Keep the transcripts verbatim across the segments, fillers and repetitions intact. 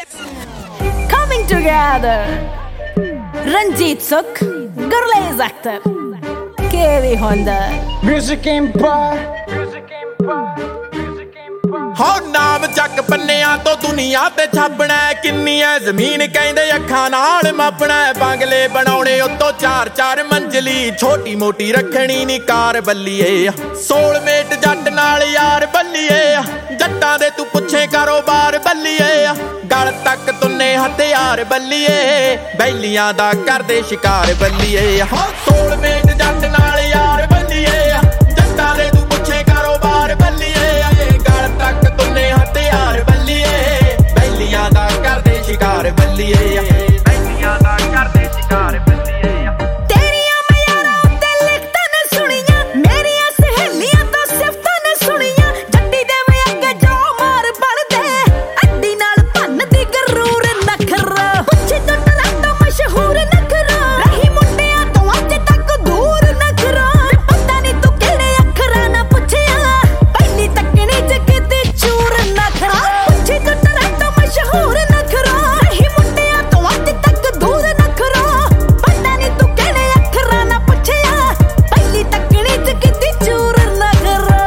Coming together Ranjit Sukh, Gurlez Akhtar, K V Honda, Music Empire, Music Empire, Music Empire. ਹੋ ਨਾਮ ਚੱਕ ਪੰਨਿਆਂ ਤੋਂ ਦੁਨੀਆ ਤੇ ਛਾਪਣਾ ਕਿੰਨੀ ਐ ਜ਼ਮੀਨ ਕਹਿੰਦੇ ਅੱਖਾਂ ਨਾਲ ਮਾਪਣਾ ਬੰਗਲੇ ਬਣਾਉਣੇ ਉੱਤੋਂ ਚਾਰ ਚਾਰ ਮੰਜ਼ਲੀ ਛੋਟੀ ਮੋਟੀ ਰੱਖਣੀ ਨੀ ਕਾਰ ਬੱਲੀਏ ਸੋਲਮੇਟ ਜੱਟ ਨਾਲ ਯਾਰ ਬੱਲੀਏ ਜੱਟਾਂ ਦੇ ਤੂੰ ਪੁੱਛੇ ਕਾਰੋਬਾਰ ਬੱਲੀਏ ਗਲ ਤੱਕ ਤੁੰਨੇ ਹਥਿਆਰ ਬੱਲੀਏ ਬੈਲੀਆਂ ਦਾ ਕਰਦੇ ਸ਼ਿਕਾਰ ਬੱਲੀਏ ਹੋ ਸੋਲਮੇਟ ਜੱਟ ਨਾਲ ਯਾਰ ਬੱਲੀਏ ਜੱਟਾਂ ਦੇ ਤੂੰ ਪੁੱਛੇ ਕਾਰੋਬਾਰ ਬੱਲੀਏ ਗਲ ਤੱਕ ਤੁੰਨੇ ਹਥਿਆਰ ਬੱਲੀਏ ਬੈਲੀਆਂ ਦਾ ਕਰਦੇ ਸ਼ਿਕਾਰ ਬੱਲੀਏ ਬੈਲੀਆਂ ਦਾ ਕਰਦੇ ਸ਼ਿਕਾਰ ਬੱਲੀਏ ਤੇਰੀਆਂ ਮਿਆਰਾਂ ਉੱਤੇ ਲਿਖਤਾਂ ਨੇ ਸੁਣੀਆਂ ਮੇਰੀਆਂ ਸਹੇਲੀਆਂ ਤੋਂ ਸਿਫਤਾਂ ਨੇ ਸੁਣੀਆਂ ਜੱਟੀ ਦੇ ਵੇ ਅੱਗੇ ਜੋ ਮਾਰ ਬਣਦੇ ਅੱਡੀ ਨਾਲ ਭੰਨਦੀ ਗਰੂਰ ਨਖਰਾ ਪੁੱਛੇ ਤੋਂ ਟਰਾਂ ਤੋਂ ਮਸ਼ਹੂਰ ਨਖਰਾ ਰਹੀ ਮੁੰਡਿਆਂ ਤੋਂ ਅੱਜ ਤੱਕ ਦੂਰ ਨਖਰਾ ਪਤਾ ਨਹੀਂ ਤੂੰ ਕਿਹੜੇ ਅੱਖਰਾਂ ਨਾ ਪੁੱਛਿਆ ਪਹਿਲੀ ਤੱਕਣੀ ਚ ਕਿਤੇ ਚੂਰ ਨਖਰਾ ਪੁੱਛੇ ਤੋਂ ਟਰਾਂ ਤੋਂ ਮਸ਼ਹੂਰ ਨਖਰਾ ਰਹੀ ਮੁੰਡਿਆਂ ਤੋਂ ਅੱਜ ਤੱਕ ਦੂਰ ਨਖਰਾ ਪਤਾ ਨਹੀਂ ਤੂੰ ਕਿਹੜੇ ਅੱਖਰਾਂ ਨਾ ਪੁੱਛਿਆ ਪਹਿਲੀ ਤੱਕਣੀ ਚ ਕਿਤੇ ਚੂਰ ਨਖਰਾ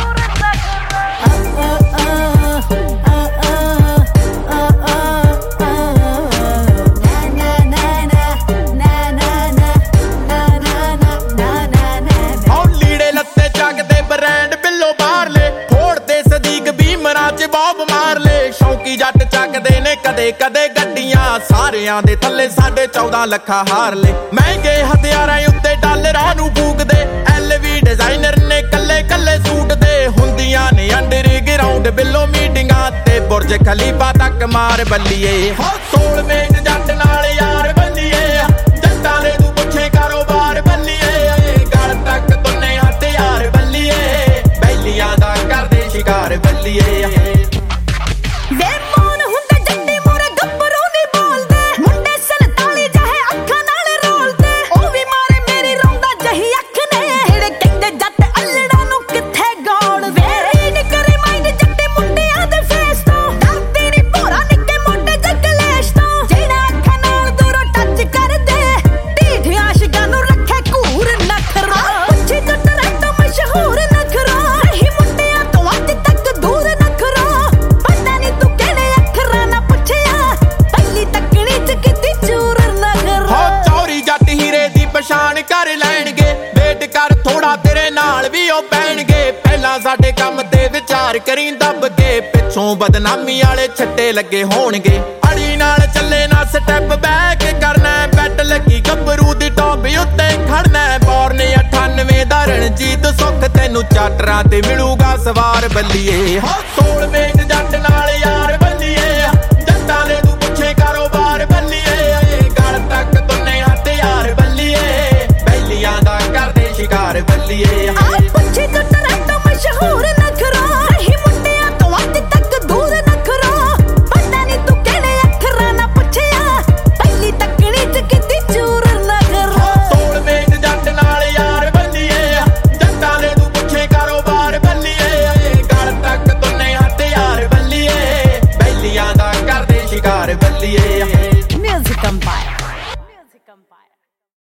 ਉਹ ਲੀੜੇ ਲੱਤੇ ਚੱਕਦੇ ਬ੍ਰਾਂਡ ਬਿੱਲੋ ਬਾਹਰਲੇ ਫੋੜਦੇ ਸਦੀਕ ਬੀਮਰਾਂ ਚ ਬੌਬ ਮਾਰ ਲੈ ਸ਼ੌਂਕੀ ਜੱਟ ਚੱਕਦੇ ਨੇ ਕਦੇ ਕਦੇ ਗੱਡੀਆਂ ਸਾਰਿਆਂ ਦੇ ਥੱਲੇ ਸਾਢੇ ਚੌਦਾਂ ਲੱਖਾਂ ਹਾਰ ਲੈ ਮਹਿੰਗੇ ਹਥਿਆਰਾਂ ਉੱਤੇ ਡਾਲਰਾਂ ਨੂੰ ਫੂਕਦੇ ਐਲਵੀ ਡਿਜ਼ਾਈਨਰ ਨੇ ਕੱਲੇ ਕੱਲੇ ਸੂਟ ਦੇ ਹੁੰਦੀਆਂ ਨੇ ਅੰਡਰ ਗਰਾਊਂਡ ਬਿੱਲੋ ਮੀਟਿੰਗਾਂ ਤੇ ਬੁਰਜ ਖਲੀਫਾ ਤੱਕ ਮਾਰ ਬੱਲੀਏ ਹੋ ਸੋਲਮੇਟ ਜੱਟ ਨਾਲ ਯਾਰ ਬੱਲੀਏ ਜੱਟਾਂ ਦੇ ਤੂੰ ਪੁੱਛੇ ਕਾਰੋਬਾਰ ਬੱਲੀਏ ਗਲ ਤੱਕ ਤੁੰਨੇ ਹਥਿਆਰ ਬੱਲੀਏ ਬੈਲੀਆਂ ਦਾ ਕਰਦੇ ਸ਼ਿਕਾਰ ਬੱਲੀਏ ਵੇ ਮੌਨ ਹੁੰਦੇ ਜੱਟੀ ਮੂਰੇ ਗੱਭਰੂ ਨੀ ਬੋਲਦੇ ਮੁੰਡੇ ਸੰਤਾਲੀ ਜਿਹੇ ਅੱਖਾਂ ਨਾਲ ਰੋਲਦੇ ਉਹ ਵੀ ਮਾਰੇ ਮੇਰੀ ਰੋਂਦਾ ਜਹੀ ਅੱਖ ਨੇ ਜਿਹੜੇ ਕਹਿੰਦੇ ਜੱਟ ਅਲੜਾ ਨੂੰ ਕਿੱਥੇ ਗਾਉਣ ਵੇ ਰੀਡ ਕਰੇ ਮਾਈਂਡ ਜੱਟੀ ਮੁੰਡਿਆਂ ਦੇ ਫੇਸ ਤੋਂ ਡਰਦੇ ਨੀ ਭੋਰਾ ਨਿੱਕੇ ਮੋਟੇ ਜਗਲੇਸ਼ ਤੋਂ ਜਿਹੜਾ ਅੱਖਾਂ ਨਾਲ ਦੂਰੋਂ ਟੱਚ ਕਰਦੇ ਢੀਠ ਆਸ਼ਿਕਾਂ ਨੂੰ ਰੱਖੇ ਘੂਰ ਨਖਰਾ ਪੁੱਛੇ ਤੋਂ ਟਰਾਂ ਤੋਂ ਮਸ਼ਹੂਰ ਨਖਰਾ ਰਹੀ ਮੁੰਡਿਆਂ ਤੋਂ ਅੱਜ ਤੱਕ ਦੂਰ ਨਖਰਾ ਪਤਾ ਨਹੀਂ ਤੂੰ ਕਿਹੜੇ ਅੱਖਰਾਂ ਨਾ ਪੁੱਛਿਆ ਪਹਿਲੀ ਤੱਕਣੀ ਚ ਕਿਤੇ ਚੂਰ ਨਖਰਾ ਹੋ ਚੌਰੀ ਜੱਟ ਹੀਰੇ ਦੀ ਪਛਾਣ ਕਰ ਲੈਣਗੇ ਵੇਟ ਕਰ ਥੋੜਾ ਤੇਰੇ ਨਾਲ ਵੀ ਉਹ ਪੈਣਗੇ ਪਹਿਲਾਂ ਸਾਡੇ ਕੰਮ ਤੇ ਵਿਚਾਰ ਕਰੀ ਦੱਬ ਕੇ ਪਿੱਛੋਂ ਬਦਨਾਮੀ ਵਾਲੇ ਛੱਟੇ ਲੱਗੇ ਹੋਣਗੇ ਅੜੀ ਨਾਲ ਚੱਲੇ ਨਾ ਸਟੈਪ ਬੈਕ ਕਰਨਾ ਬੈਟ ਲੱਗੀ ਗੱਭਰੂ ਦੀ ਟੌਪ ਉੱਤੇ ਖੜਨਾ ਬੌਰਨ ਅਠਾਨਵੇਂ ਦਾ ਰਣਜੀਤ ਸੁੱਖ ਤੈਨੂੰ ਚਾਟਰਾਂ ਤੇ ਮਿਲੂਗਾ ਸਵਾਰ ਬੱਲੀਏ ਹੋ ਸੋਲਮੇਟ ਜੱਟ ਨਾਲ